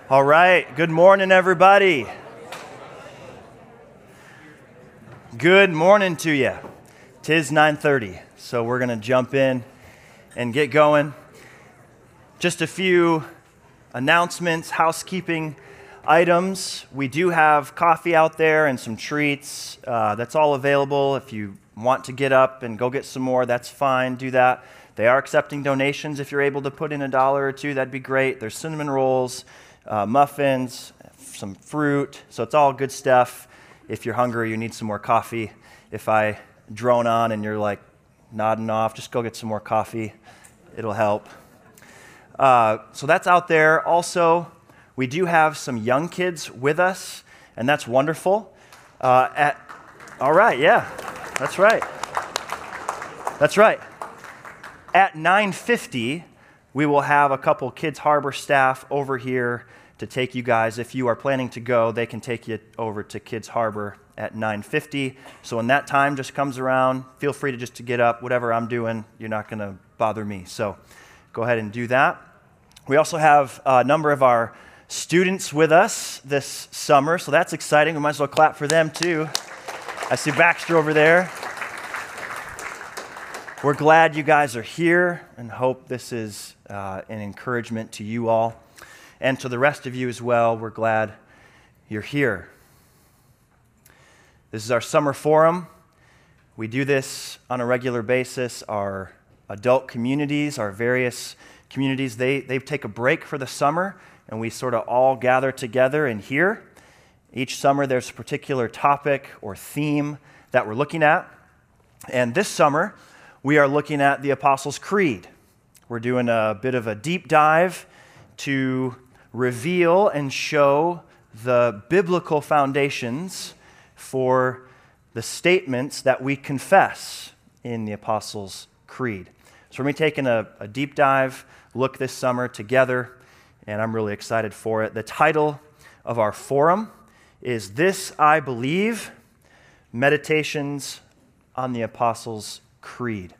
All right, good morning, everybody. Good morning to you. 'Tis 9:30, so we're going to jump in and get going. Just a few announcements, housekeeping items. We do have coffee out there and some treats. That's all available. If you want to get up and go get some more, that's fine. Do that. They are accepting donations. If you're able to put in $1 or $2, that'd be great. There's cinnamon rolls, muffins, some fruit. So it's all good stuff. If you're hungry, you need some more coffee. If I drone on and you're like nodding off, just go get some more coffee. It'll help. So that's out there. Also, we do have some young kids with us, and that's wonderful. All right, yeah, that's right. That's right. At 9:50, we will have a couple Kids Harbor staff over here to take you guys. If you are planning to go, they can take you over to Kids Harbor at 9:50. So when that time just comes around, feel free to get up. Whatever I'm doing, you're not going to bother me. So go ahead and do that. We also have a number of our students with us this summer, so that's exciting. We might as well clap for them too. I see Baxter over there. We're glad you guys are here and hope this is an encouragement to you all. And to the rest of you as well, we're glad you're here. This is our summer forum. We do this on a regular basis. Our adult communities, our various communities, they take a break for the summer, and we sort of all gather together in here. Each summer there's a particular topic or theme that we're looking at. And this summer, we are looking at the Apostles' Creed. We're doing a bit of a deep dive to reveal and show the biblical foundations for the statements that we confess in the Apostles' Creed. So we're going to be taking a deep dive look this summer together, and I'm really excited for it. The title of our forum is This I Believe, Meditations on the Apostles' Creed.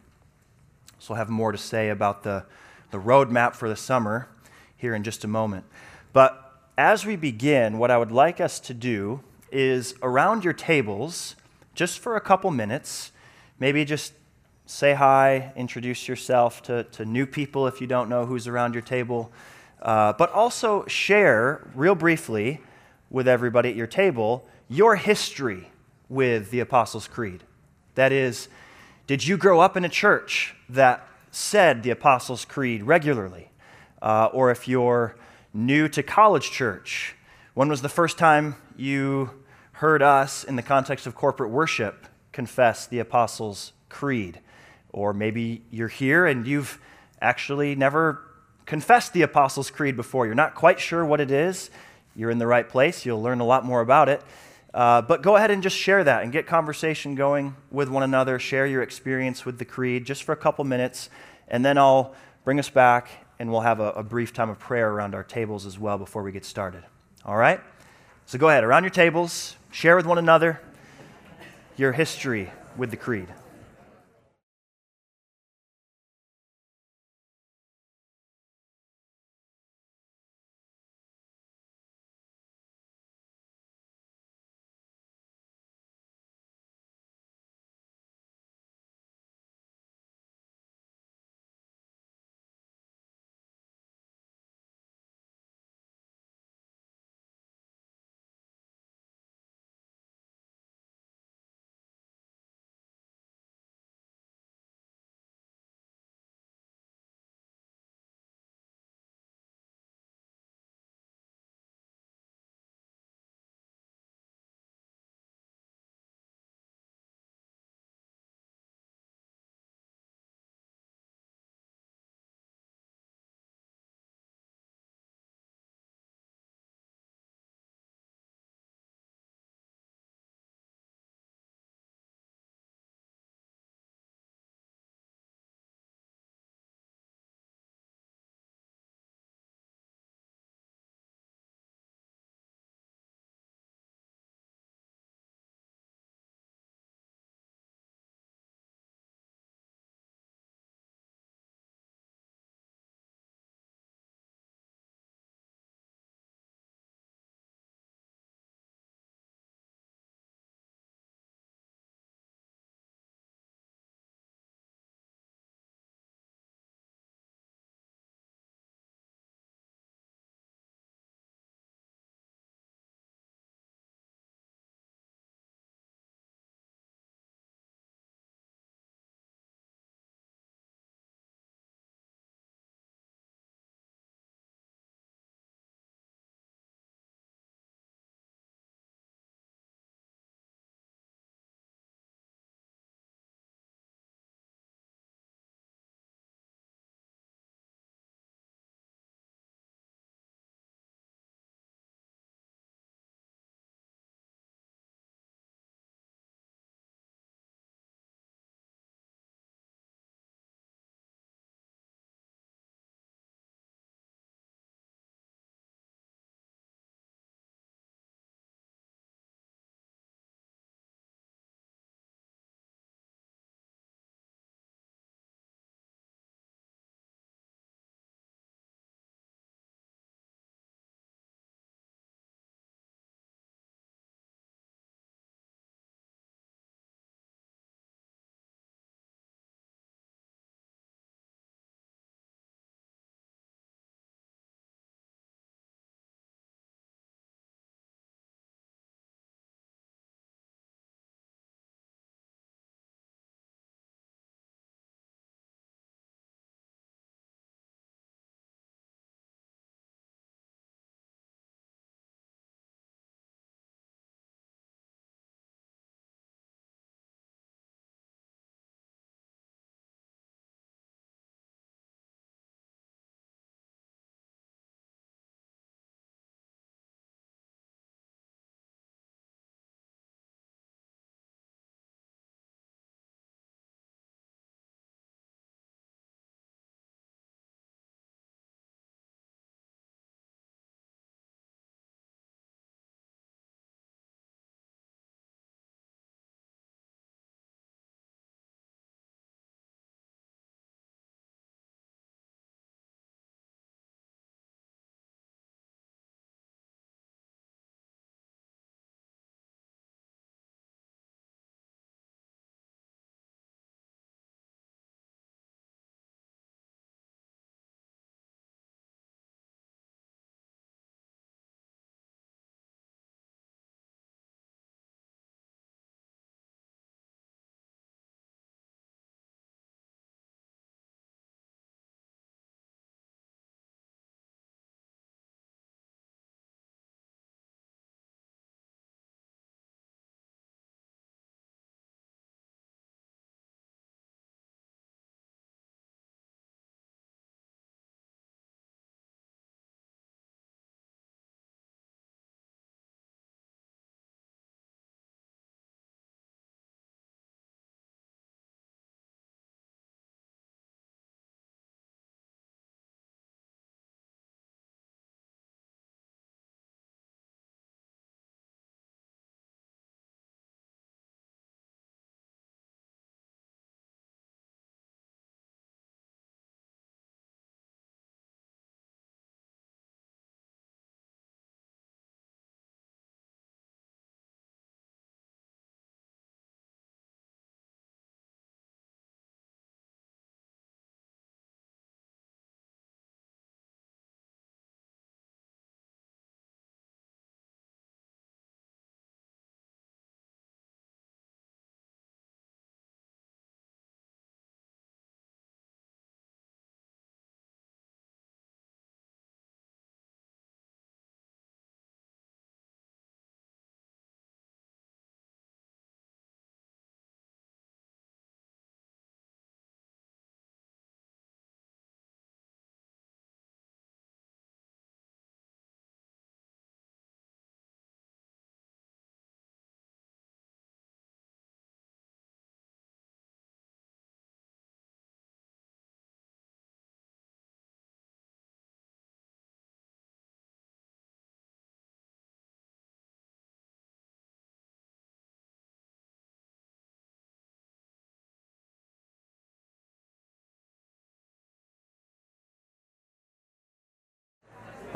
So we'll have more to say about the roadmap for the summer here in just a moment. But as we begin, what I would like us to do is around your tables, just for a couple minutes, maybe just say hi, introduce yourself to new people if you don't know who's around your table, but also share real briefly with everybody at your table your history with the Apostles' Creed. That is, did you grow up in a church that said the Apostles' Creed regularly? Or if you're new to college church, when was the first time you heard us in the context of corporate worship confess the Apostles' Creed? Or maybe you're here and you've actually never confessed the Apostles' Creed before. You're not quite sure what it is. You're in the right place. You'll learn a lot more about it. But go ahead and just share that and get conversation going with one another. Share your experience with the Creed just for a couple minutes, and then I'll bring us back and we'll have a brief time of prayer around our tables as well before we get started. All right? So go ahead, around your tables, share with one another your history with the Creed.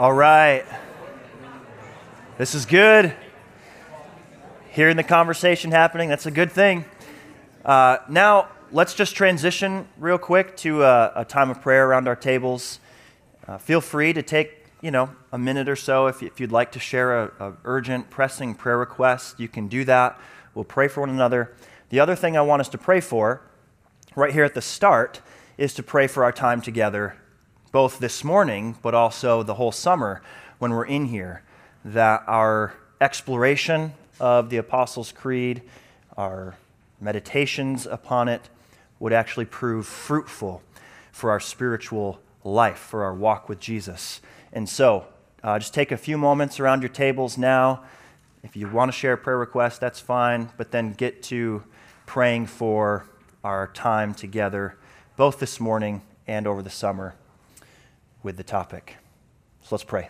All right. This is good. Hearing the conversation happening, that's a good thing. Now, let's just transition real quick to a time of prayer around our tables. Feel free to take, a minute or so. If you'd like to share a urgent, pressing prayer request, you can do that. We'll pray for one another. The other thing I want us to pray for, right here at the start, is to pray for our time together, both this morning, but also the whole summer when we're in here, that our exploration of the Apostles' Creed, our meditations upon it, would actually prove fruitful for our spiritual life, for our walk with Jesus. And so, just take a few moments around your tables now. If you want to share a prayer request, that's fine, but then get to praying for our time together, both this morning and over the summer with the topic. So let's pray.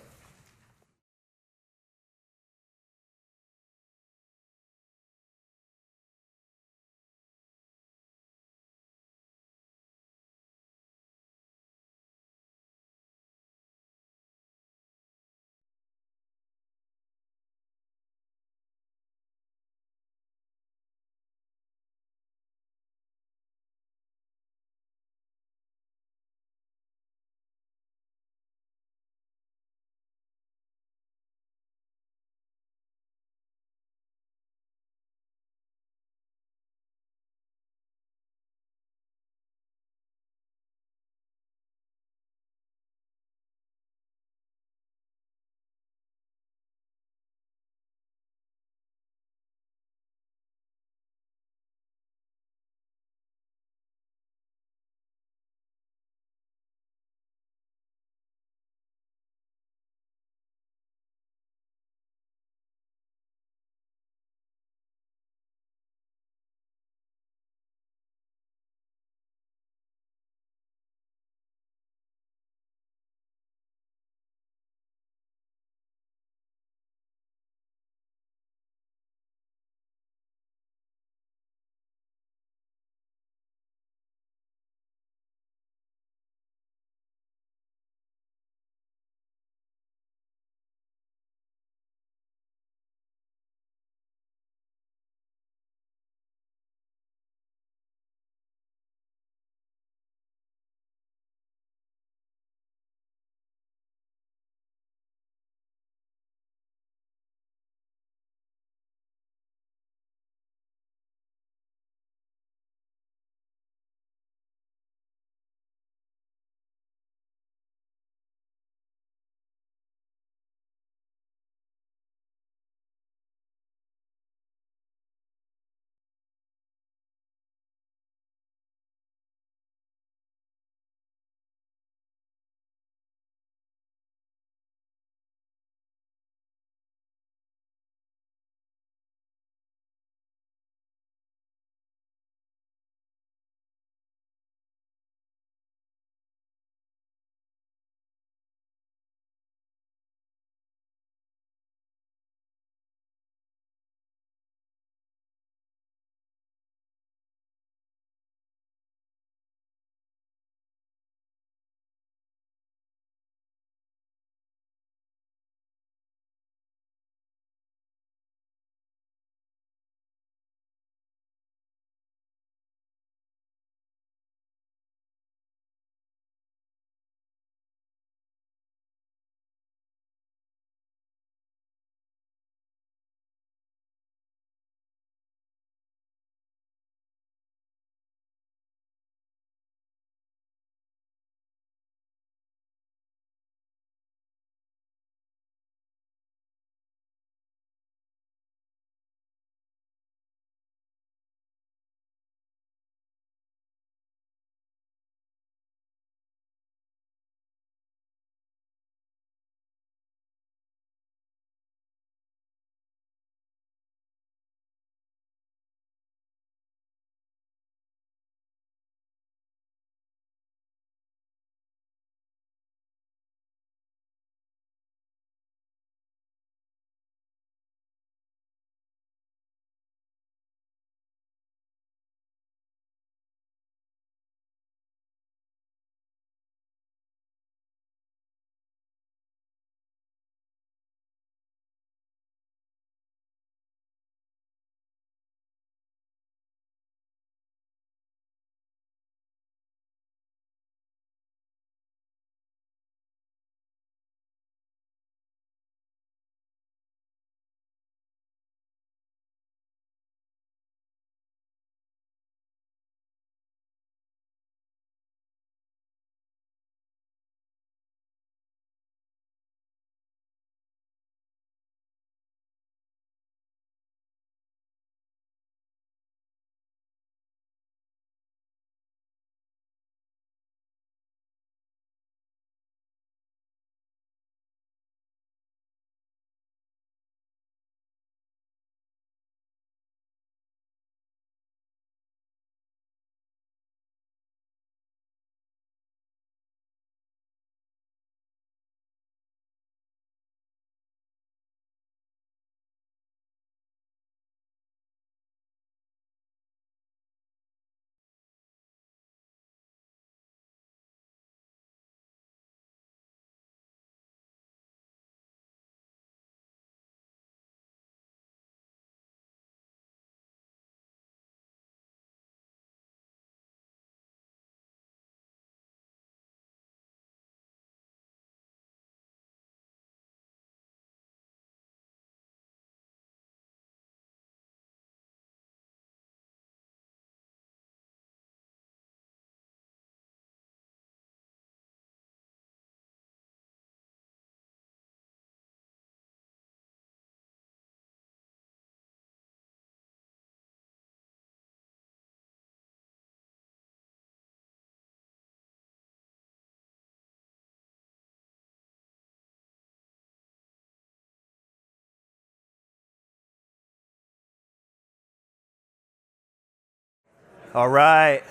All right.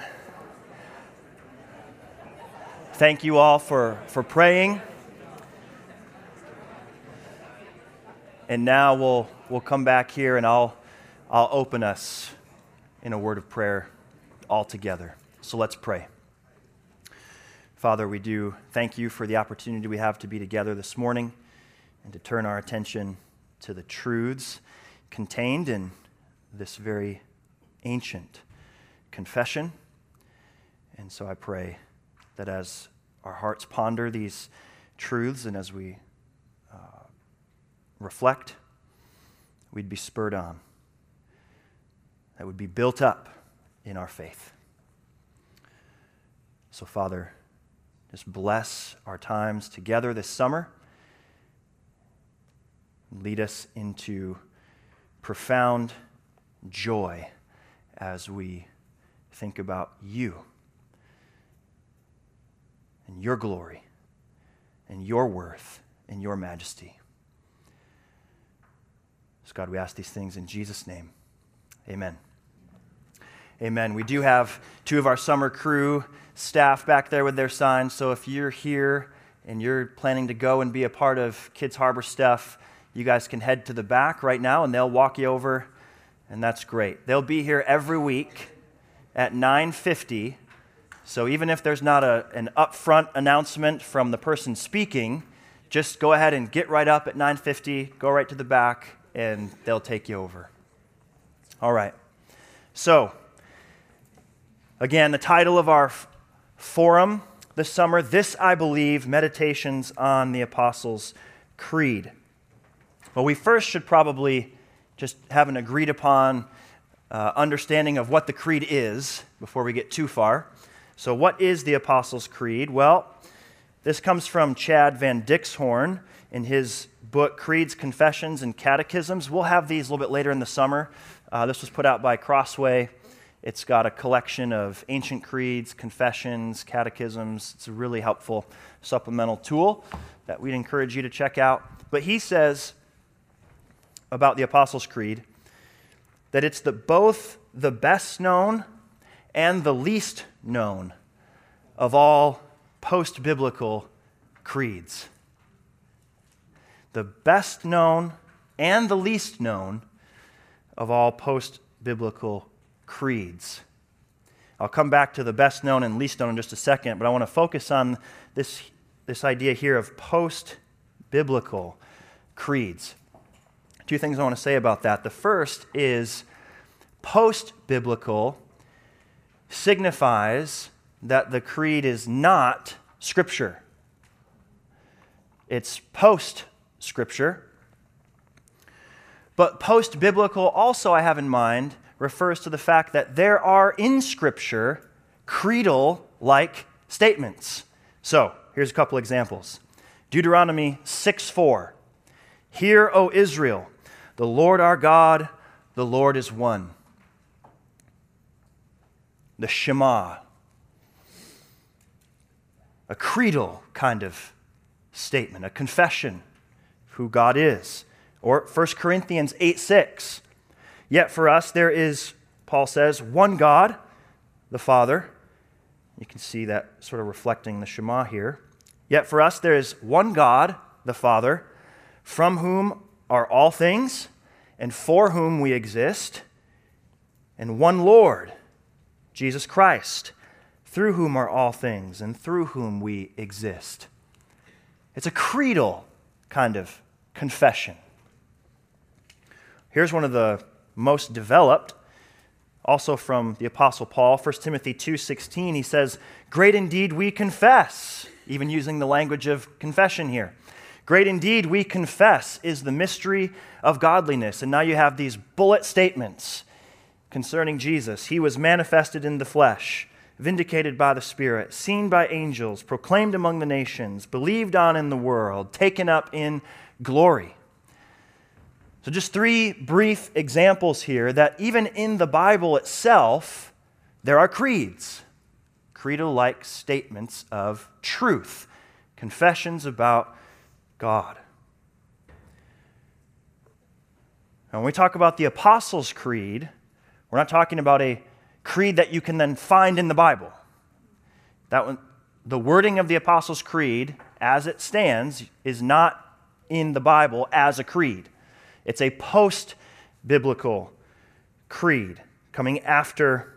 Thank you all for praying. And now we'll come back here and I'll open us in a word of prayer all together. So let's pray. Father, we do thank you for the opportunity we have to be together this morning and to turn our attention to the truths contained in this very ancient confession. And so I pray that as our hearts ponder these truths and as we reflect, we'd be spurred on, that would be built up in our faith. So, Father, just bless our times together this summer. Lead us into profound joy as we think about you and your glory and your worth and your majesty. So God, we ask these things in Jesus' name. Amen. Amen. We do have two of our summer crew staff back there with their signs, so if you're here and you're planning to go and be a part of Kids Harbor stuff, you guys can head to the back right now and they'll walk you over, and that's great. They'll be here every week at 9:50, so even if there's not an upfront announcement from the person speaking, just go ahead and get right up at 9:50, go right to the back, and they'll take you over. All right. So, again, the title of our forum this summer, This I Believe, Meditations on the Apostles' Creed. Well, we first should probably just have an agreed upon understanding of what the creed is before we get too far. So what is the Apostles' Creed? Well, this comes from Chad Van Dixhorn in his book, Creeds, Confessions, and Catechisms. We'll have these a little bit later in the summer. This was put out by Crossway. It's got a collection of ancient creeds, confessions, catechisms. It's a really helpful supplemental tool that we'd encourage you to check out. But he says about the Apostles' Creed that it's both the best known and the least known of all post-biblical creeds. The best known and the least known of all post-biblical creeds. I'll come back to the best known and least known in just a second, but I want to focus on this idea here of post-biblical creeds. Two things I want to say about that. The first is post-biblical signifies that the creed is not Scripture. It's post-Scripture. But post-biblical also, I have in mind, refers to the fact that there are in Scripture creedal-like statements. So, here's a couple examples. Deuteronomy 6:4. Hear, O Israel, the Lord our God, the Lord is one. The Shema. A creedal kind of statement, a confession of who God is. Or 1 Corinthians 8:6. Yet for us there is, Paul says, one God, the Father. You can see that sort of reflecting the Shema here. Yet for us there is one God, the Father, from whom are all things, and for whom we exist, and one Lord, Jesus Christ, through whom are all things, and through whom we exist. It's a creedal kind of confession. Here's one of the most developed, also from the Apostle Paul, 1 Timothy 2:16. He says, great indeed we confess, even using the language of confession here. Great indeed we confess is the mystery of godliness. And now you have these bullet statements concerning Jesus. He was manifested in the flesh, vindicated by the Spirit, seen by angels, proclaimed among the nations, believed on in the world, taken up in glory. So just three brief examples here that even in the Bible itself, there are creeds, creedal-like statements of truth, confessions about God. Now, when we talk about the Apostles' Creed, we're not talking about a creed that you can then find in the Bible. That one, the wording of the Apostles' Creed, as it stands, is not in the Bible as a creed. It's a post-biblical creed coming after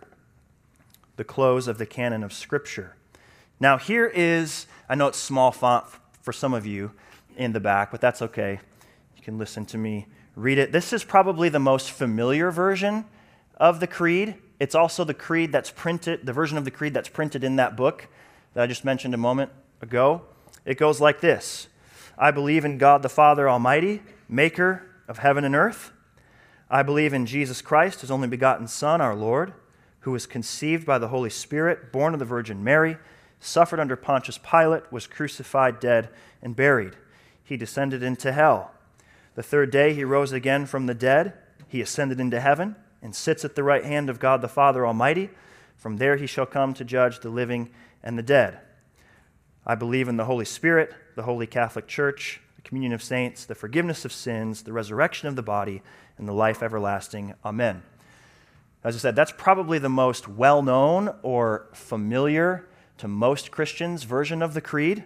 the close of the canon of Scripture. Now here is, I know it's small font for some of you in the back, but that's okay. You can listen to me read it. This is probably the most familiar version of the creed. It's also the creed that's printed, the version of the creed that's printed in that book that I just mentioned a moment ago. It goes like this: I believe in God the Father Almighty, maker of heaven and earth. I believe in Jesus Christ, his only begotten Son, our Lord, who was conceived by the Holy Spirit, born of the Virgin Mary, suffered under Pontius Pilate, was crucified, dead, and buried. He descended into hell. The third day he rose again from the dead. He ascended into heaven and sits at the right hand of God the Father Almighty. From there he shall come to judge the living and the dead. I believe in the Holy Spirit, the Holy Catholic Church, the communion of saints, the forgiveness of sins, the resurrection of the body, and the life everlasting. Amen. As I said, that's probably the most well-known or familiar to most Christians version of the creed.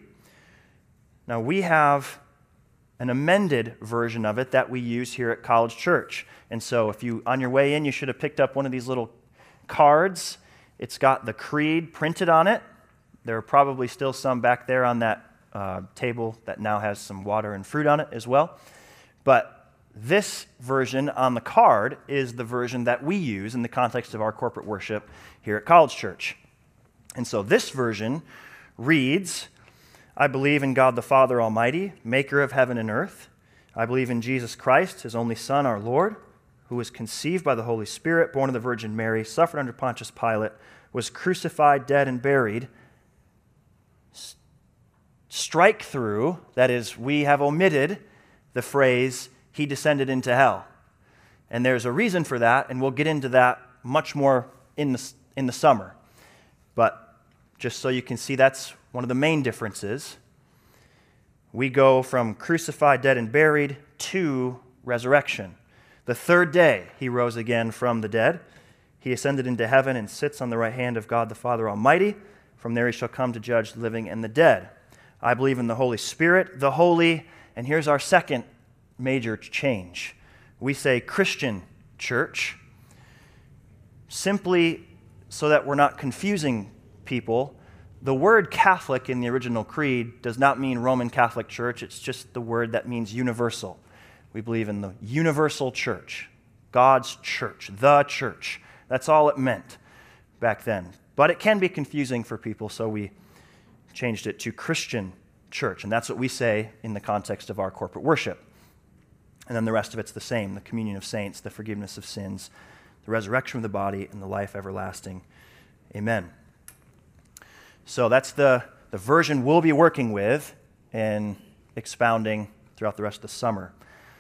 Now we have an amended version of it that we use here at College Church. And so if you, on your way in, you should have picked up one of these little cards. It's got the creed printed on it. There are probably still some back there on that table that now has some water and fruit on it as well. But this version on the card is the version that we use in the context of our corporate worship here at College Church. And so this version reads, I believe in God the Father Almighty, maker of heaven and earth. I believe in Jesus Christ, his only Son, our Lord, who was conceived by the Holy Spirit, born of the Virgin Mary, suffered under Pontius Pilate, was crucified, dead, and buried. Strike through, that is, we have omitted the phrase, he descended into hell. And there's a reason for that, and we'll get into that much more in the summer. But just so you can see, that's one of the main differences. We go from crucified, dead, and buried to resurrection. The third day he rose again from the dead. He ascended into heaven and sits on the right hand of God the Father Almighty. From there he shall come to judge the living and the dead. I believe in the Holy Spirit, the holy, and here's our second major change. We say Christian church, simply so that we're not confusing people. The word Catholic in the original creed does not mean Roman Catholic Church. It's just the word that means universal. We believe in the universal church, God's church, the church. That's all it meant back then. But it can be confusing for people, so we changed it to Christian church. And that's what we say in the context of our corporate worship. And then the rest of it's the same, the communion of saints, the forgiveness of sins, the resurrection of the body, and the life everlasting. Amen. So that's the version we'll be working with and expounding throughout the rest of the summer.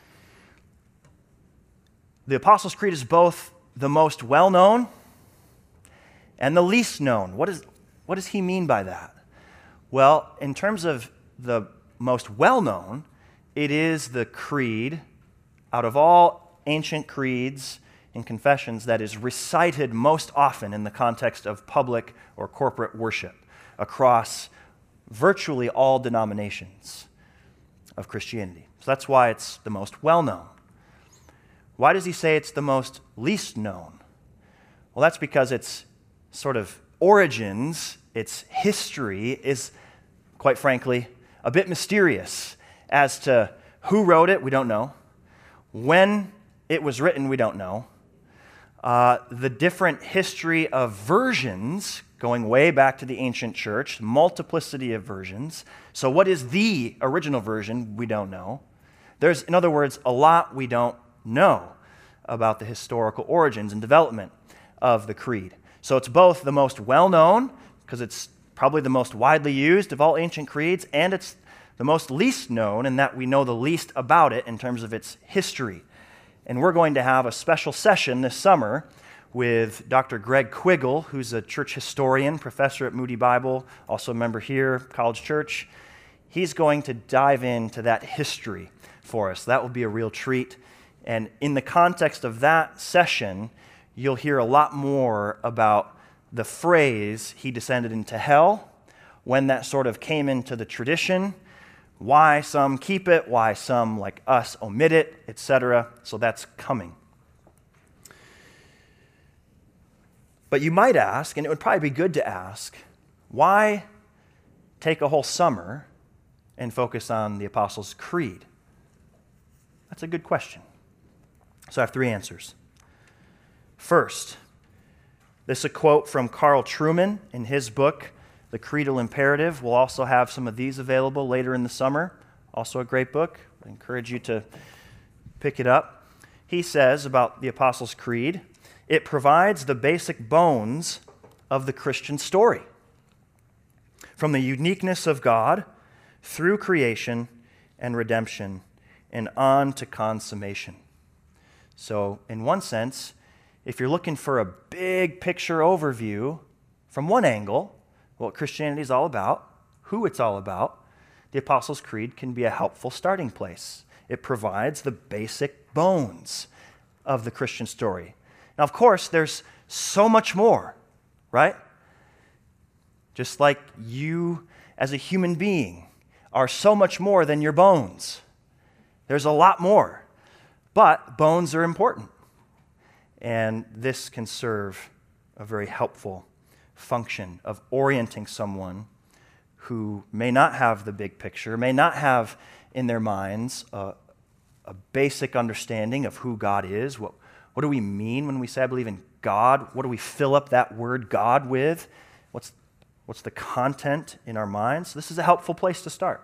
The Apostles' Creed is both the most well-known and the least known. What does he mean by that? Well, in terms of the most well-known, it is the creed out of all ancient creeds and confessions that is recited most often in the context of public or corporate worship across virtually all denominations of Christianity. So that's why it's the most well-known. Why does he say it's the most least known? Well, that's because its sort of origins, its history is, quite frankly, a bit mysterious. As to who wrote it, we don't know. When it was written, we don't know. The different history of versions going way back to the ancient church, multiplicity of versions. So what is the original version? We don't know. There's, in other words, a lot we don't know about the historical origins and development of the creed. So it's both the most well-known, because it's probably the most widely used of all ancient creeds, and it's the most least known in that we know the least about it in terms of its history. And we're going to have a special session this summer with Dr. Greg Quiggle, who's a church historian, professor at Moody Bible, also a member here, College Church. He's going to dive into that history for us. That will be a real treat. And in the context of that session, you'll hear a lot more about the phrase, he descended into hell, when that sort of came into the tradition, why some keep it, why some, like us, omit it, etc. So that's coming. But you might ask, and it would probably be good to ask, why take a whole summer and focus on the Apostles' Creed? That's a good question. So I have three answers. First, this is a quote from Carl Trueman in his book, The Creedal Imperative. We'll also have some of these available later in the summer. Also a great book. I encourage you to pick it up. He says about the Apostles' Creed, it provides the basic bones of the Christian story. From the uniqueness of God through creation and redemption and on to consummation. So, in one sense, if you're looking for a big picture overview from one angle, what Christianity is all about, who it's all about, the Apostles' Creed can be a helpful starting place. It provides the basic bones of the Christian story. Now, of course, there's so much more, right? Just like you as a human being are so much more than your bones. There's a lot more, but bones are important. And this can serve a very helpful function of orienting someone who may not have the big picture, may not have in their minds a basic understanding of who God is. What do we mean when we say I believe in God? What do we fill up that word God with? What's the content in our minds? This is a helpful place to start.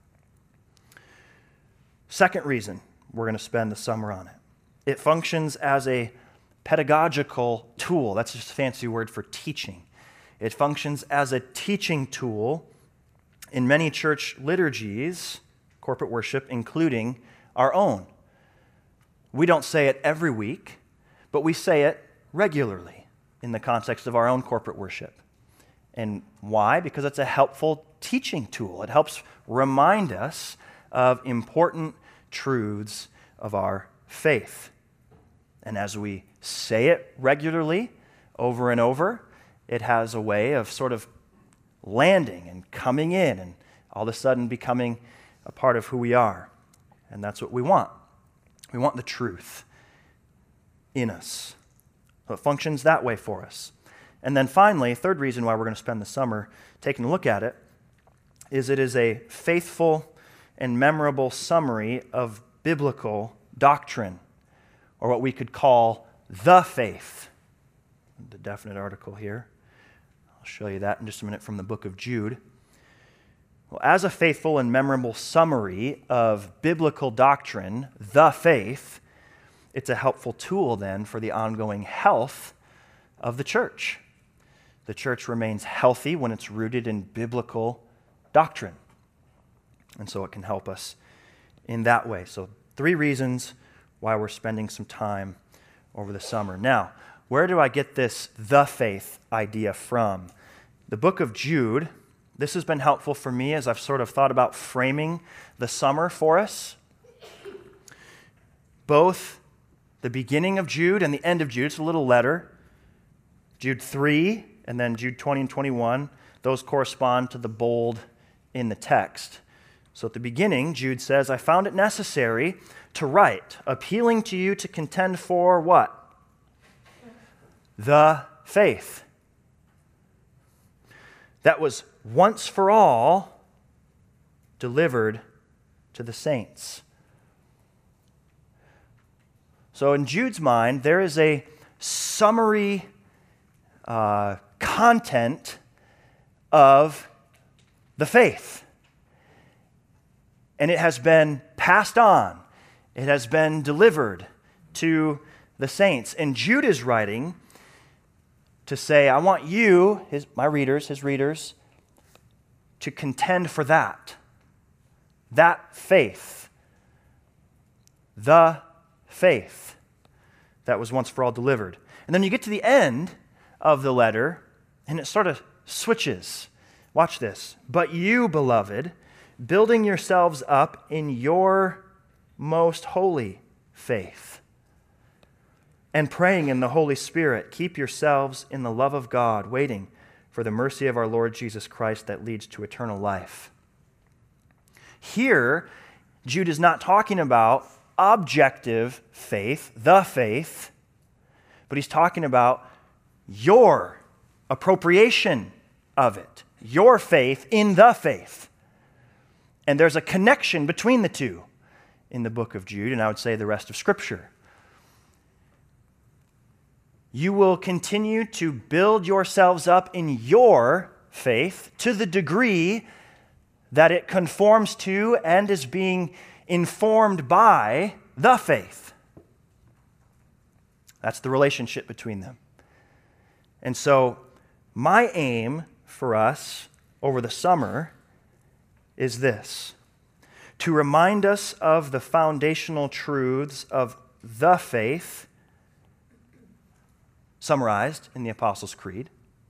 Second reason we're going to spend the summer on it. It functions as a pedagogical tool. That's just a fancy word for teaching. It functions as a teaching tool in many church liturgies, corporate worship, including our own. We don't say it every week, but we say it regularly in the context of our own corporate worship. And why? Because it's a helpful teaching tool. It helps remind us of important truths of our faith. And as we say it regularly, over and over, it has a way of sort of landing and coming in and all of a sudden becoming a part of who we are. And that's what we want. We want the truth in us. So it functions that way for us. And then finally, third reason why we're going to spend the summer taking a look at it is it is a faithful and memorable summary of biblical doctrine, or what we could call the faith. The definite article here. I'll show you that in just a minute from the book of Jude. Well, as a faithful and memorable summary of biblical doctrine, the faith, it's a helpful tool then for the ongoing health of the church. The church remains healthy when it's rooted in biblical doctrine. And so it can help us in that way. So 3 reasons why we're spending some time over the summer. Now, where do I get this the faith idea from? The book of Jude, this has been helpful for me as I've sort of thought about framing the summer for us. Both the beginning of Jude and the end of Jude, it's a little letter. Jude 3 and then Jude 20 and 21, those correspond to the bold in the text. So at the beginning, Jude says, I found it necessary to write, appealing to you to contend for what? The faith that was once for all delivered to the saints. So in Jude's mind, there is a summary content of the faith. And it has been passed on. It has been delivered to the saints. And Jude is writing to say, I want you, his readers, to contend for that faith, the faith that was once for all delivered. And then you get to the end of the letter, and it sort of switches. Watch this. But you, beloved, building yourselves up in your most holy faith. and praying in the Holy Spirit, keep yourselves in the love of God, waiting for the mercy of our Lord Jesus Christ that leads to eternal life. Here, Jude is not talking about objective faith, the faith, but he's talking about your appropriation of it, your faith in the faith. And there's a connection between the two in the book of Jude, and I would say the rest of Scripture. You will continue to build yourselves up in your faith to the degree that it conforms to and is being informed by the faith. That's the relationship between them. And so, my aim for us over the summer is this: to remind us of the foundational truths of the faith summarized in the Apostles' Creed,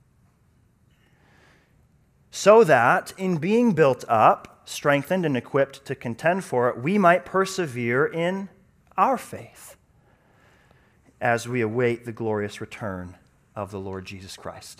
so that in being built up, strengthened, and equipped to contend for it, we might persevere in our faith as we await the glorious return of the Lord Jesus Christ.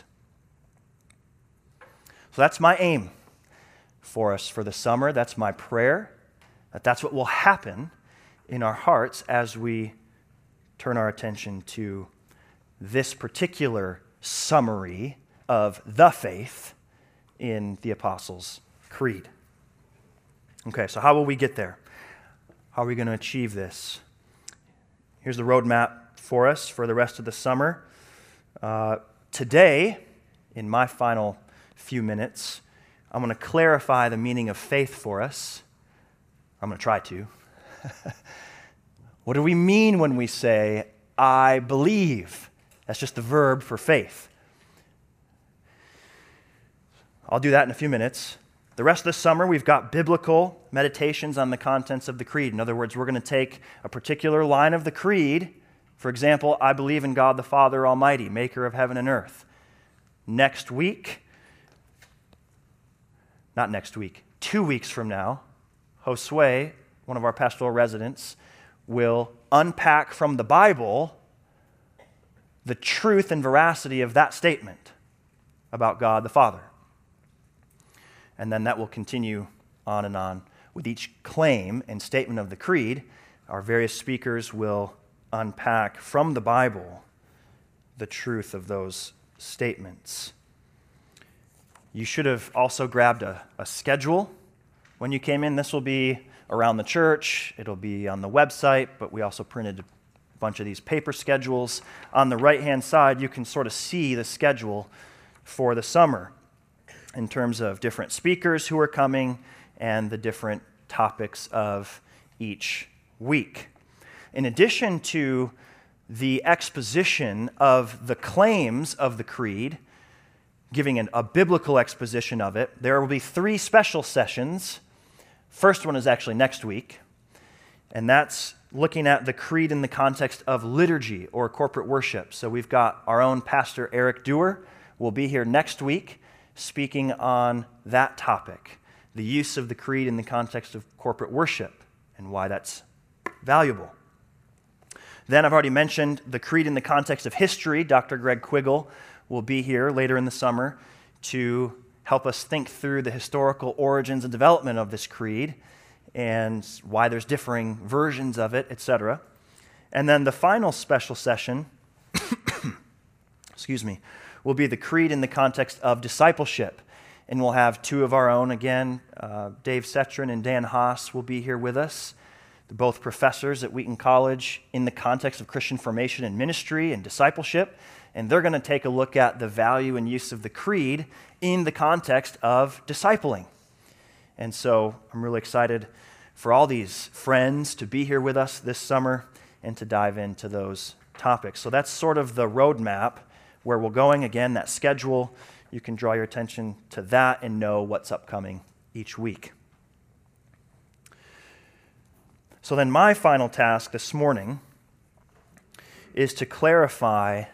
So that's my aim for us for the summer. That's my prayer. That's what will happen in our hearts as we turn our attention to this particular summary of the faith in the Apostles' Creed. Okay, so how will we get there? How are we going to achieve this? Here's the roadmap for us for the rest of the summer. Today, in my final few minutes, I'm going to clarify the meaning of faith for us. I'm going to try to. What do we mean when we say, I believe? That's just the verb for faith. I'll do that in a few minutes. The rest of the summer, we've got biblical meditations on the contents of the creed. In other words, we're going to take a particular line of the creed. For example, I believe in God the Father Almighty, maker of heaven and earth. Next week, not next week, 2 weeks from now, Josue, one of our pastoral residents, will unpack from the Bible the truth and veracity of that statement about God the Father. And then that will continue on and on. With each claim and statement of the creed, our various speakers will unpack from the Bible the truth of those statements. You should have also grabbed a schedule when you came in. This will be around the church. It'll be on the website, but we also printed a bunch of these paper schedules. On the right-hand side, you can sort of see the schedule for the summer in terms of different speakers who are coming and the different topics of each week. In addition to the exposition of the claims of the creed, giving a biblical exposition of it, there will be 3 special sessions. First one is actually next week, and that's looking at the creed in the context of liturgy or corporate worship. So we've got our own pastor, Eric Dewar, will be here next week speaking on that topic, the use of the creed in the context of corporate worship and why that's valuable. Then I've already mentioned the creed in the context of history. Dr. Greg Quiggle will be here later in the summer to help us think through the historical origins and development of this creed and why there's differing versions of it, etc. And then the final special session, will be the creed in the context of discipleship. And we'll have 2 of our own again. Dave Setrin and Dan Haas will be here with us. They're both professors at Wheaton College in the context of Christian formation and ministry and discipleship. And they're going to take a look at the value and use of the creed in the context of discipling. And so I'm really excited for all these friends to be here with us this summer and to dive into those topics. So that's sort of the roadmap where we're going. Again, that schedule, you can draw your attention to that and know what's upcoming each week. So then my final task this morning is to clarify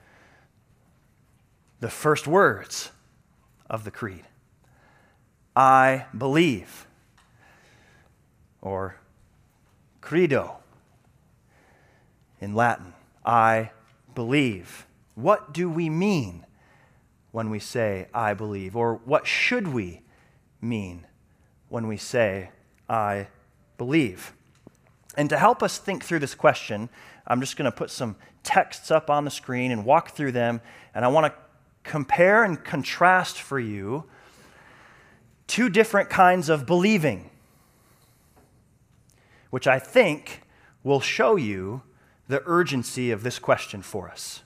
the first words of the creed. I believe, or credo in Latin. I believe. What do we mean when we say, I believe? Or what should we mean when we say, I believe? And to help us think through this question, I'm just going to put some texts up on the screen and walk through them, and I want to compare and contrast for you two different kinds of believing, which I think will show you the urgency of this question for us.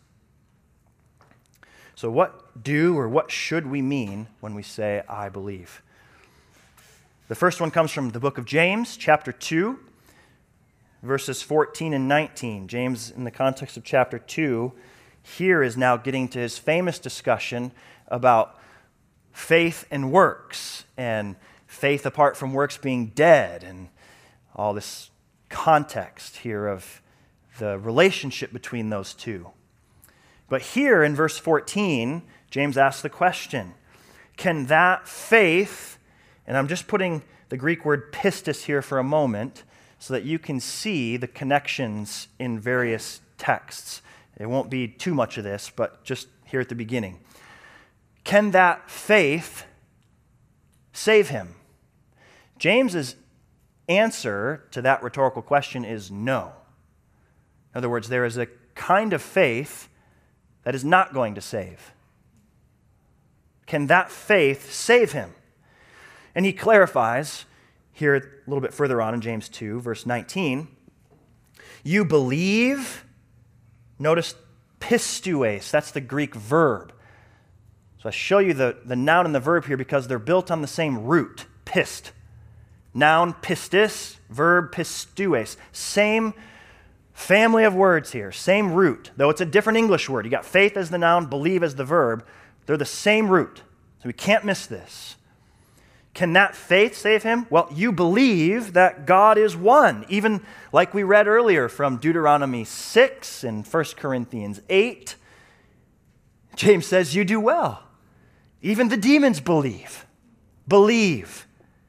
So what do or what should we mean when we say, I believe? The first one comes from the book of James, chapter 2, verses 14 and 19. James, in the context of chapter 2, here is now getting to his famous discussion about faith and works, and faith apart from works being dead, and all this context here of the relationship between those two. But here in verse 14, James asks the question, can that faith, and I'm just putting the Greek word pistis here for a moment so that you can see the connections in various texts. It won't be too much of this, but just here at the beginning. Can that faith save him? James's answer to that rhetorical question is no. In other words, there is a kind of faith that is not going to save. Can that faith save him? And he clarifies here a little bit further on in James 2, verse 19. You believe, notice pistues, that's the Greek verb. So I show you the noun and the verb here because they're built on the same root, pist. Noun pistis, verb pistues. Same family of words here, same root, though it's a different English word. You got faith as the noun, believe as the verb. They're the same root, so we can't miss this. Can that faith save him? Well, you believe that God is one, even like we read earlier from Deuteronomy 6 and 1 Corinthians 8. James says you do well. Even the demons believe. Believe.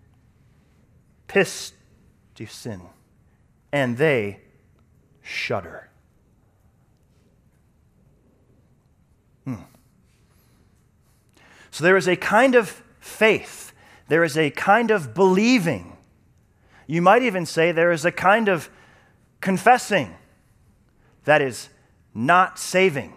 Pistusin. And they shudder. So there is a kind of faith. There is a kind of believing. You might even say there is a kind of confessing that is not saving.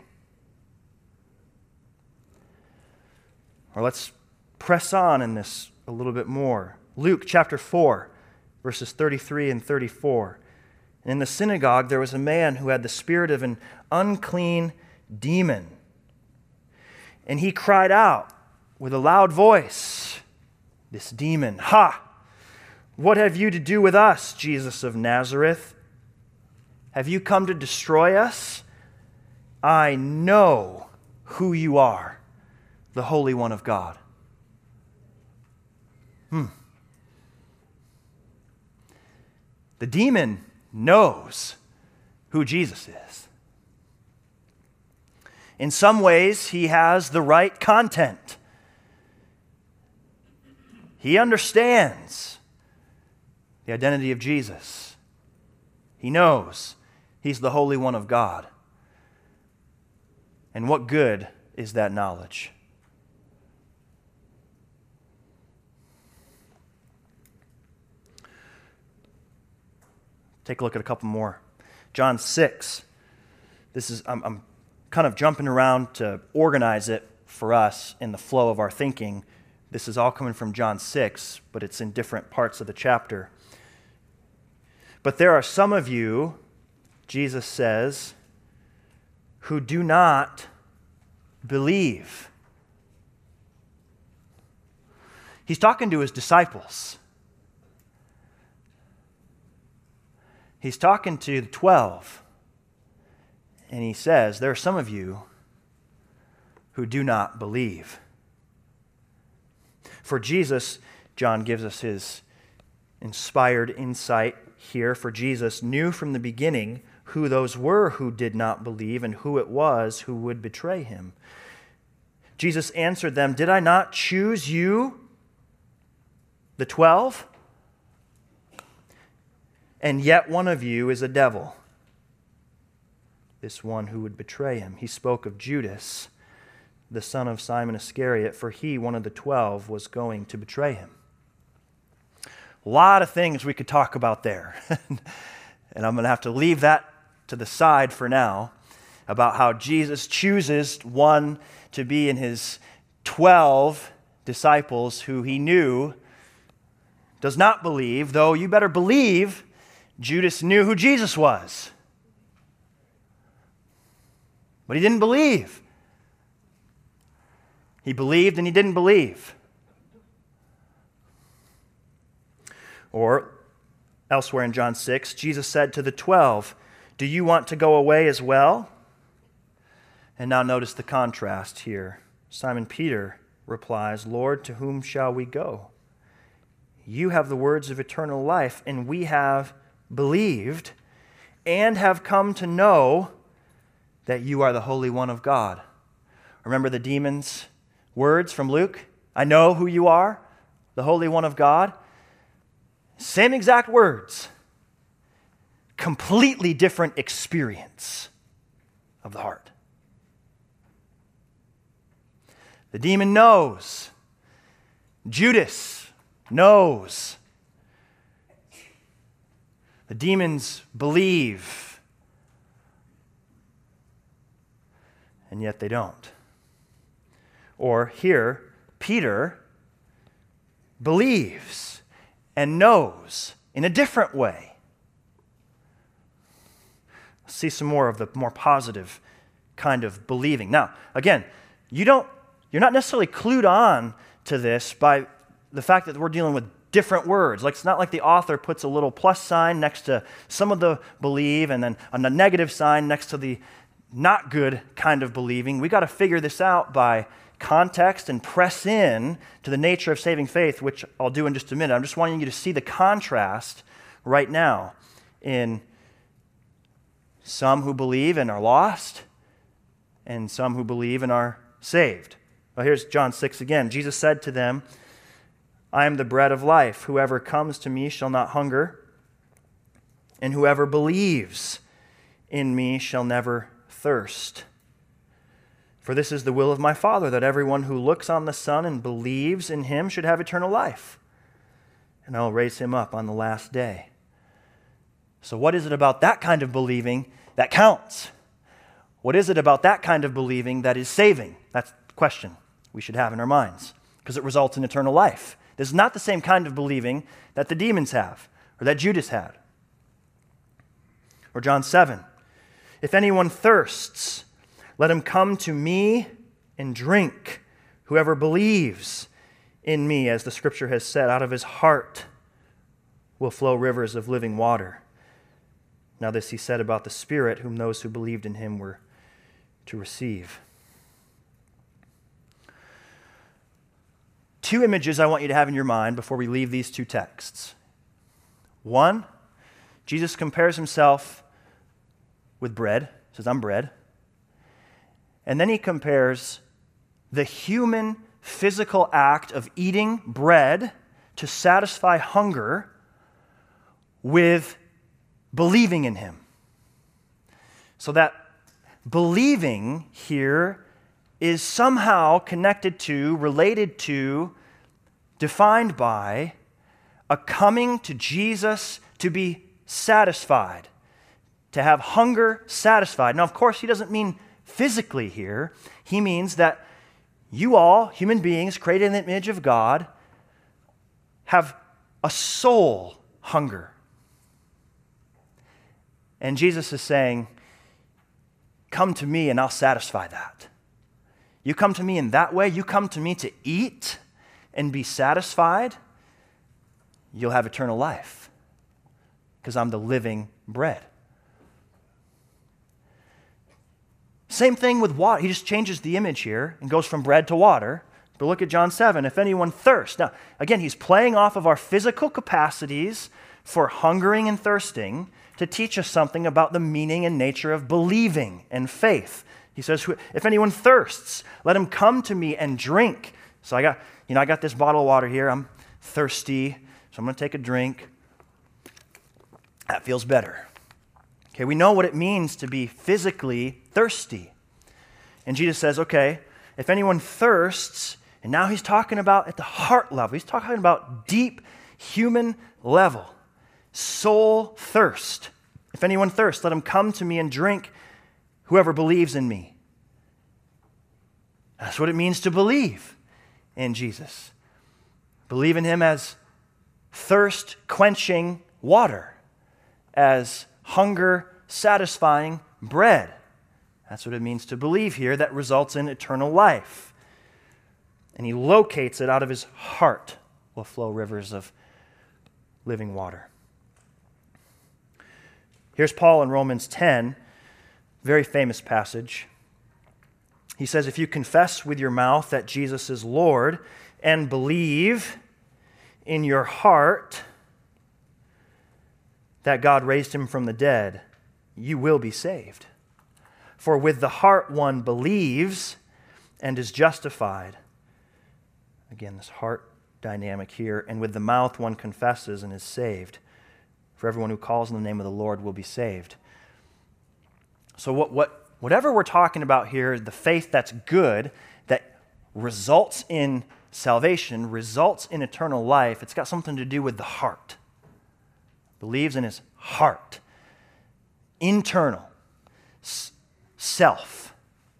Or let's press on in this a little bit more. Luke chapter 4, verses 33 and 34. In the synagogue, there was a man who had the spirit of an unclean demon. And he cried out with a loud voice, this demon, "Ha! What have you to do with us, Jesus of Nazareth? Have you come to destroy us? I know who you are, the Holy One of God." The demon knows who Jesus is. In some ways, he has the right content. He understands the identity of Jesus. He knows he's the Holy One of God. And what good is that knowledge? Take a look at a couple more. John 6. I'm kind of jumping around to organize it for us in the flow of our thinking. This is all coming from John 6, but it's in different parts of the chapter. But there are some of you, Jesus says, who do not believe. He's talking to his disciples. He's talking to the 12, and he says, there are some of you who do not believe. For Jesus, John gives us his inspired insight here, for Jesus knew from the beginning who those were who did not believe and who it was who would betray him. Jesus answered them, "Did I not choose you, the 12? And yet one of you is a devil." this one who would betray him. He spoke of Judas, the son of Simon Iscariot, for he, one of the 12, was going to betray him. A lot of things we could talk about there. And I'm going to have to leave that to the side for now, about how Jesus chooses one to be in his 12 disciples who he knew does not believe, though you better believe Judas knew who Jesus was. But he didn't believe. He believed and he didn't believe. Or elsewhere in John 6, Jesus said to the 12, "Do you want to go away as well?" And now notice the contrast here. Simon Peter replies, "Lord, to whom shall we go? You have the words of eternal life, and we have believed and have come to know that you are the Holy One of God." Remember the demon's words from Luke? "I know who you are, the Holy One of God." Same exact words. Completely different experience of the heart. The demon knows. Judas knows. The demons believe. And yet they don't. Or here, Peter believes and knows in a different way. Let's see some more of the more positive kind of believing. Now, again, you're not necessarily clued on to this by the fact that we're dealing with different words. Like, it's not like the author puts a little plus sign next to some of the believe and then a negative sign next to the not good kind of believing. We got to figure this out by context and press in to the nature of saving faith, which I'll do in just a minute. I'm just wanting you to see the contrast right now in some who believe and are lost and some who believe and are saved. Well, here's John 6 again. Jesus said to them, "I am the bread of life. Whoever comes to me shall not hunger, and whoever believes in me shall never thirst. For this is the will of my Father, that everyone who looks on the Son and believes in him should have eternal life, and I'll raise him up on the last day." So what is it about that kind of believing that counts? What is it about that kind of believing that is saving? That's the question we should have in our minds, because it results in eternal life. This is not the same kind of believing that the demons have, or that Judas had. Or John 7, "If anyone thirsts, let him come to me and drink. Whoever believes in me, as the scripture has said, out of his heart will flow rivers of living water." Now this he said about the Spirit, whom those who believed in him were to receive. Two images I want you to have in your mind before we leave these two texts. One, Jesus compares himself with bread. He says, "I'm bread." And then he compares the human physical act of eating bread to satisfy hunger with believing in him. So that believing here is somehow connected to, related to, defined by a coming to Jesus to be satisfied, to have hunger satisfied. Now, of course, he doesn't mean physically here. He means that you all, human beings created in the image of God, have a soul hunger. And Jesus is saying, "Come to me and I'll satisfy that." You come to me in that way, you come to me to eat and be satisfied, you'll have eternal life, because I'm the living bread. Same thing with water. He just changes the image here and goes from bread to water. But look at John 7. "If anyone thirsts." Now, again, he's playing off of our physical capacities for hungering and thirsting to teach us something about the meaning and nature of believing and faith. He says, "If anyone thirsts, let him come to me and drink." So I got this bottle of water here. I'm thirsty, so I'm going to take a drink. That feels better. Okay, we know what it means to be physically thirsty. And Jesus says, okay, if anyone thirsts, and now he's talking about at the heart level, he's talking about deep human level, soul thirst. If anyone thirsts, let him come to me and drink, whoever believes in me. That's what it means to believe in Jesus. Believe in him as thirst-quenching water, as hunger-satisfying bread. That's what it means to believe here, that results in eternal life. And he locates it out of his heart will flow rivers of living water. Here's Paul in Romans 10, very famous passage. He says, if you confess with your mouth that Jesus is Lord and believe in your heart that God raised him from the dead, you will be saved. For with the heart one believes and is justified. Again, this heart dynamic here. And with the mouth one confesses and is saved. For everyone who calls on the name of the Lord will be saved. So whatever we're talking about here, the faith that's good, that results in salvation, results in eternal life, it's got something to do with the heart. Believes in his heart. Internal. Self.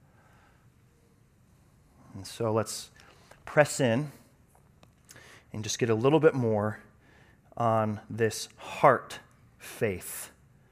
And so let's press in and just get a little bit more on this heart faith.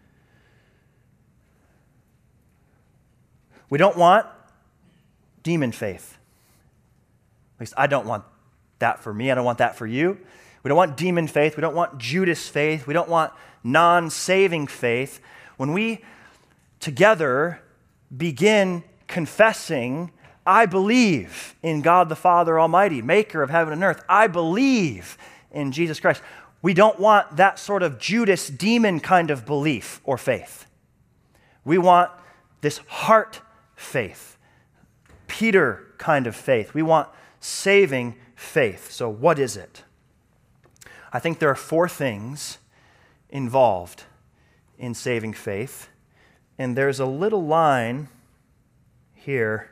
We don't want demon faith. At least I don't want that for me. I don't want that for you. We don't want demon faith. We don't want Judas faith. We don't want non-saving faith. When we together begin confessing, I believe in God the Father Almighty, maker of heaven and earth. I believe in Jesus Christ. We don't want that sort of Judas demon kind of belief or faith. We want this heart faith, Peter kind of faith. We want saving faith. So what is it? I think there are 4 things involved in saving faith. And there's a little line here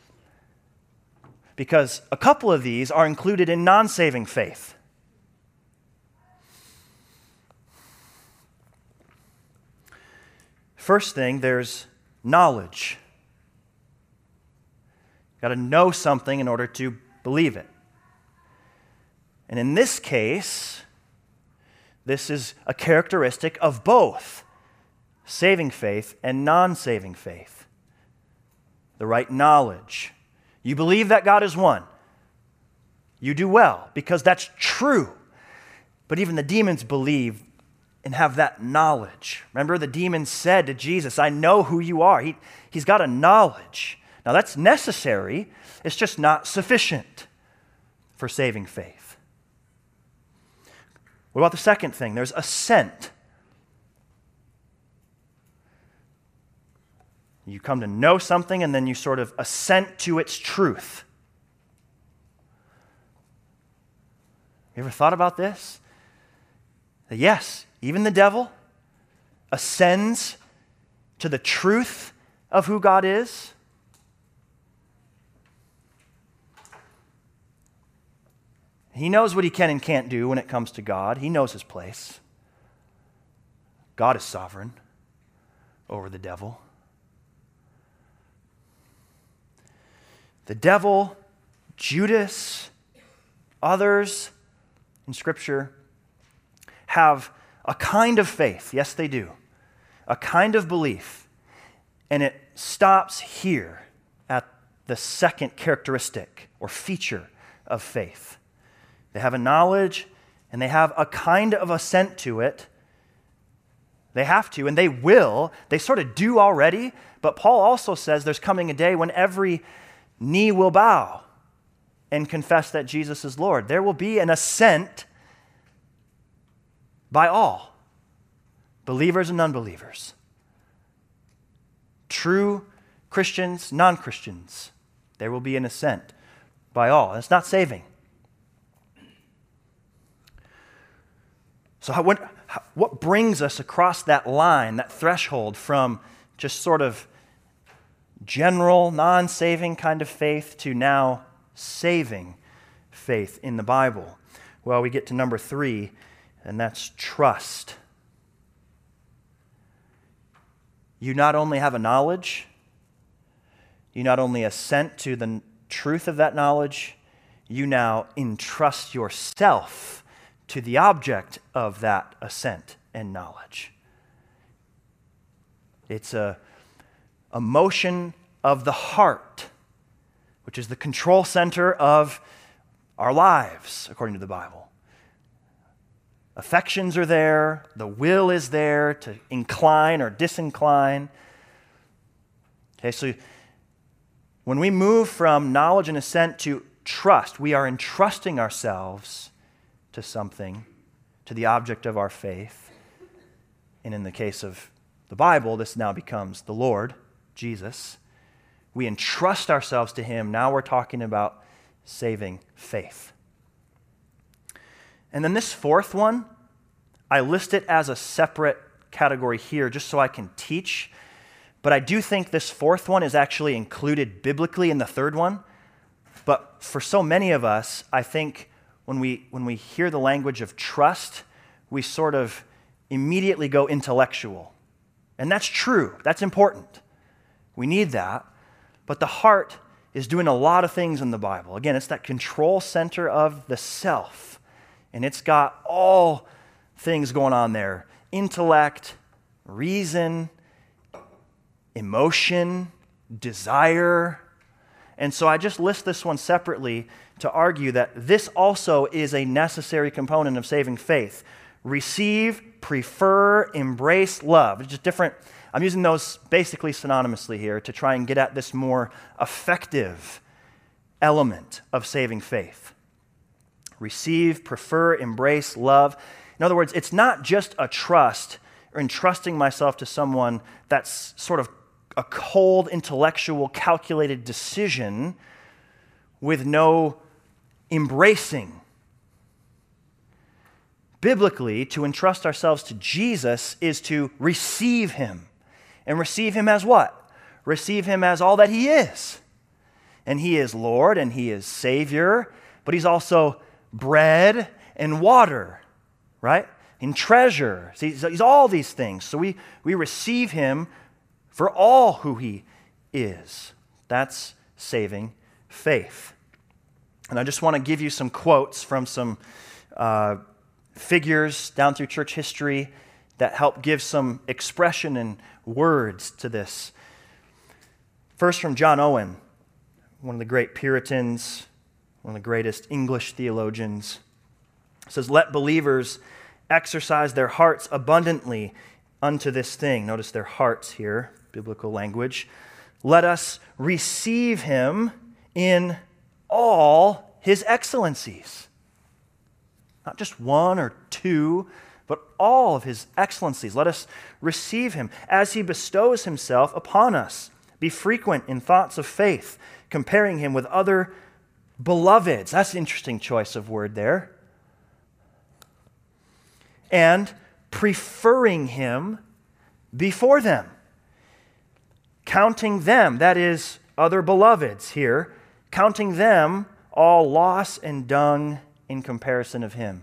because a couple of these are included in non-saving faith. First thing, there's knowledge. You've got to know something in order to believe it. And in this case, this is a characteristic of both saving faith and non-saving faith. The right knowledge. You believe that God is one. You do well because that's true. But even the demons believe and have that knowledge. Remember, the demons said to Jesus, I know who you are. He's got a knowledge. Now that's necessary. It's just not sufficient for saving faith. What about the second thing? There's assent. You come to know something and then you sort of assent to its truth. You ever thought about this? That yes, even the devil ascends to the truth of who God is. He knows what he can and can't do when it comes to God. He knows his place. God is sovereign over the devil. The devil, Judas, others in Scripture have a kind of faith. Yes, they do. A kind of belief. And it stops here at the second characteristic or feature of faith. They have a knowledge and they have a kind of assent to it. They have to and they will. They sort of do already. But Paul also says there's coming a day when every knee will bow and confess that Jesus is Lord. There will be an assent by all, believers and unbelievers, true Christians, non-Christians. There will be an assent by all. It's not saving. So what brings us across that line, that threshold from just sort of general, non-saving kind of faith to now saving faith in the Bible? Well, we get to number 3, and that's trust. You not only have a knowledge, you not only assent to the truth of that knowledge, you now entrust yourself to the object of that assent and knowledge. It's a motion of the heart, which is the control center of our lives, according to the Bible. Affections are there, the will is there to incline or disincline. Okay, so when we move from knowledge and assent to trust, we are entrusting ourselves to something, to the object of our faith. And in the case of the Bible, this now becomes the Lord, Jesus. We entrust ourselves to Him. Now we're talking about saving faith. And then this fourth one, I list it as a separate category here just so I can teach. But I do think this fourth one is actually included biblically in the third one. But for so many of us, I think when we hear the language of trust, we sort of immediately go intellectual. And that's true. That's important. We need that. But the heart is doing a lot of things in the Bible. Again, it's that control center of the self. And it's got all things going on there. Intellect, reason, emotion, desire. And so I just list this one separately to argue that this also is a necessary component of saving faith. Receive, prefer, embrace, love. It's just different. I'm using those basically synonymously here to try and get at this more effective element of saving faith. Receive, prefer, embrace, love. In other words, it's not just a trust or entrusting myself to someone that's sort of a cold, intellectual, calculated decision with no embracing. Biblically, to entrust ourselves to Jesus is to receive Him. And receive Him as what? Receive Him as all that He is. And He is Lord and He is Savior, but He's also bread and water, right? And treasure. He's all these things. So we receive Him for all who He is. That's saving faith. And I just want to give you some quotes from some figures down through church history that help give some expression and words to this. First, from John Owen, one of the great Puritans, one of the greatest English theologians. It says, "Let believers exercise their hearts abundantly unto this thing." Notice their hearts here, biblical language. "Let us receive Him in all His excellencies." Not just one or two, but all of His excellencies. Let us receive Him as He bestows Himself upon us. Be frequent in thoughts of faith, comparing Him with other beloveds. That's an interesting choice of word there. And preferring Him before them. Counting them, that is, other beloveds here, counting them all loss and dung in comparison of Him.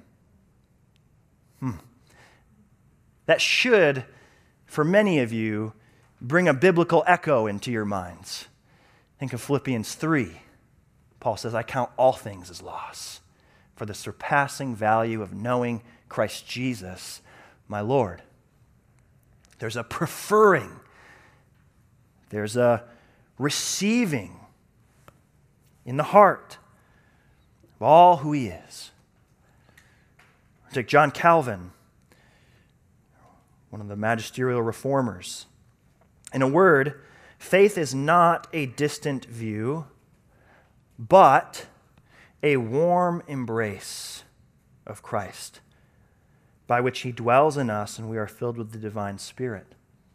That should, for many of you, bring a biblical echo into your minds. Think of Philippians 3. Paul says, "I count all things as loss for the surpassing value of knowing Christ Jesus, my Lord." There's a preferring. There's a receiving in the heart of all who He is. Take John Calvin, one of the magisterial reformers. In a word, faith is not a distant view, but a warm embrace of Christ, by which He dwells in us and we are filled with the divine Spirit.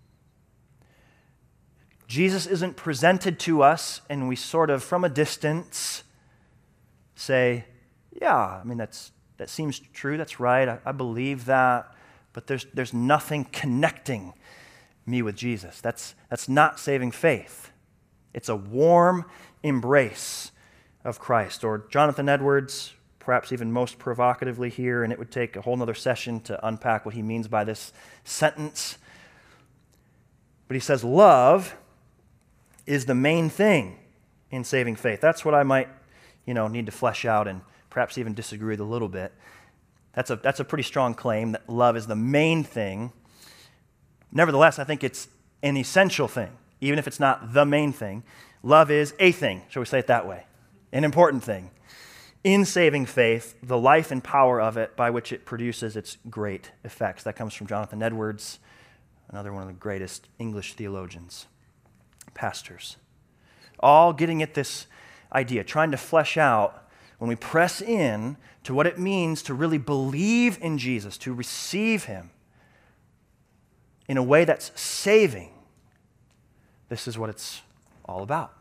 Jesus isn't presented to us and we sort of, from a distance, say, yeah, I mean, that seems true, that's right, I believe that, but there's nothing connecting me with Jesus. That's not saving faith. It's a warm embrace of Christ. Or Jonathan Edwards, perhaps even most provocatively here, and it would take a whole nother session to unpack what he means by this sentence. But he says, love is the main thing in saving faith. That's what I might, need to flesh out and perhaps even disagree with a little bit. That's a pretty strong claim that love is the main thing. Nevertheless, I think it's an essential thing, even if it's not the main thing. Love is a thing, shall we say it that way, an important thing. In saving faith, the life and power of it by which it produces its great effects. That comes from Jonathan Edwards, another one of the greatest English theologians, pastors. All getting at this idea, trying to flesh out when we press in to what it means to really believe in Jesus, to receive him in a way that's saving. This is what it's all about.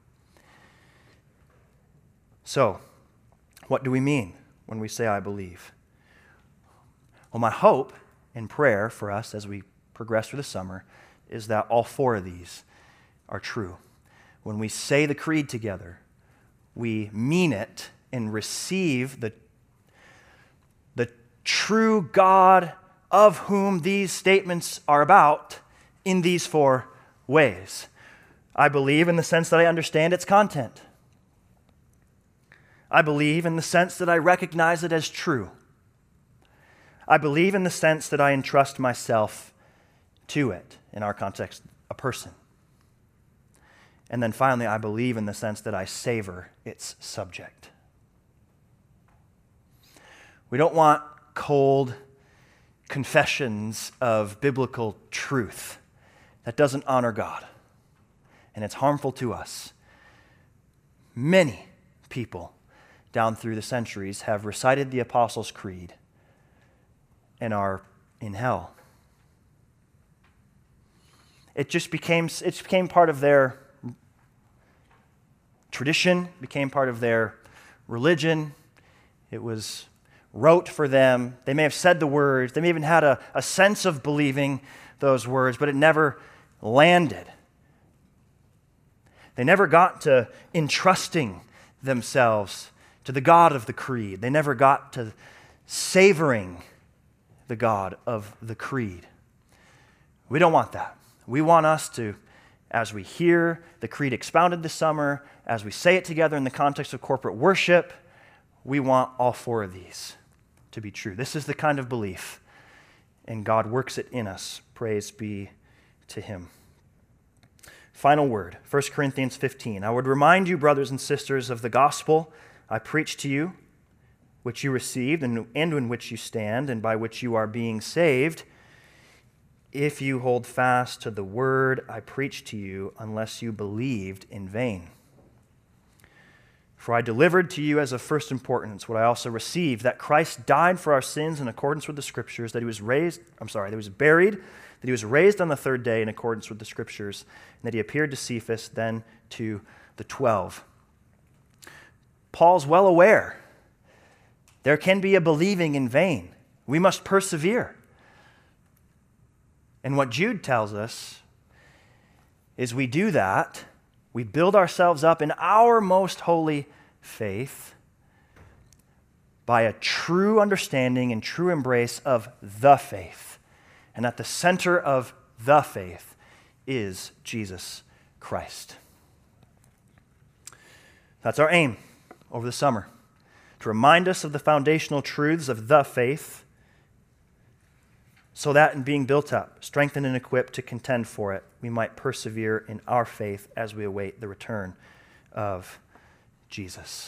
So, what do we mean when we say I believe? Well, my hope and prayer for us as we progress through the summer is that all four of these are true. When we say the creed together, we mean it and receive the true God of whom these statements are about in these four ways. I believe in the sense that I understand its content. I believe in the sense that I recognize it as true. I believe in the sense that I entrust myself to it, in our context, a person. And then finally, I believe in the sense that I savor its subject. We don't want cold confessions of biblical truth. That doesn't honor God, and it's harmful to us. Many people down through the centuries have recited the Apostles' Creed and are in hell. It became part of their tradition, became part of their religion. It was rote for them. They may have said the words. They may have even had a sense of believing those words, but it never landed. They never got to entrusting themselves to the God of the creed. They never got to savoring the God of the creed. We don't want that. We want us to, as we hear the creed expounded this summer, as we say it together in the context of corporate worship, we want all four of these to be true. This is the kind of belief, and God works it in us. Praise be to him. Final word, 1 Corinthians 15. I would remind you, brothers and sisters, of the gospel I preached to you, which you received and in which you stand, and by which you are being saved, if you hold fast to the word I preached to you, unless you believed in vain. For I delivered to you as of first importance what I also received, that Christ died for our sins in accordance with the Scriptures, that he was buried, that he was raised on the third day in accordance with the Scriptures, and that he appeared to Cephas, then to the 12. Paul's well aware there can be a believing in vain. We must persevere. And what Jude tells us is we do that, we build ourselves up in our most holy faith by a true understanding and true embrace of the faith. And at the center of the faith is Jesus Christ. That's our aim over the summer, to remind us of the foundational truths of the faith, so that in being built up, strengthened and equipped to contend for it, we might persevere in our faith as we await the return of Jesus.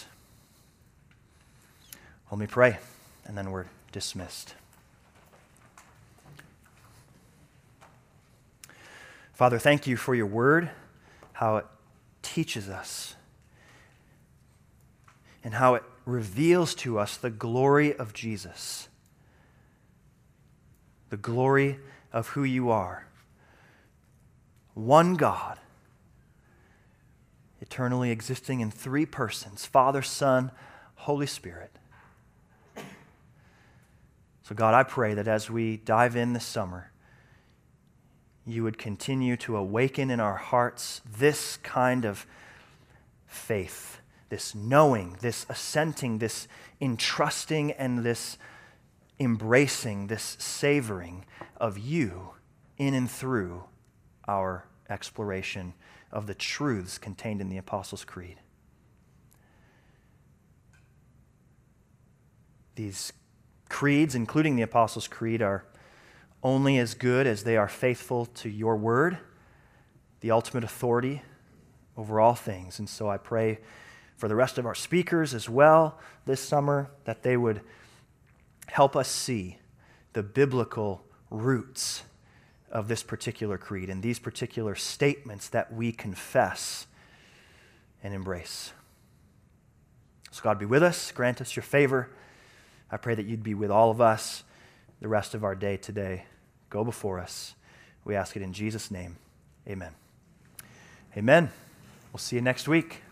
Let me pray, and then we're dismissed. Father, thank you for your word, how it teaches us, and how it reveals to us the glory of Jesus, the glory of who you are. One God, eternally existing in three persons, Father, Son, Holy Spirit, So God, I pray that as we dive in this summer, you would continue to awaken in our hearts this kind of faith, this knowing, this assenting, this entrusting, and this embracing, this savoring of you in and through our exploration of the truths contained in the Apostles' Creed. These creeds, including the Apostles' Creed, are only as good as they are faithful to your word, the ultimate authority over all things. And so I pray for the rest of our speakers as well this summer, that they would help us see the biblical roots of this particular creed and these particular statements that we confess and embrace. So God, be with us. Grant us your favor. I pray that you'd be with all of us the rest of our day today. Go before us. We ask it in Jesus' name. Amen. Amen. We'll see you next week.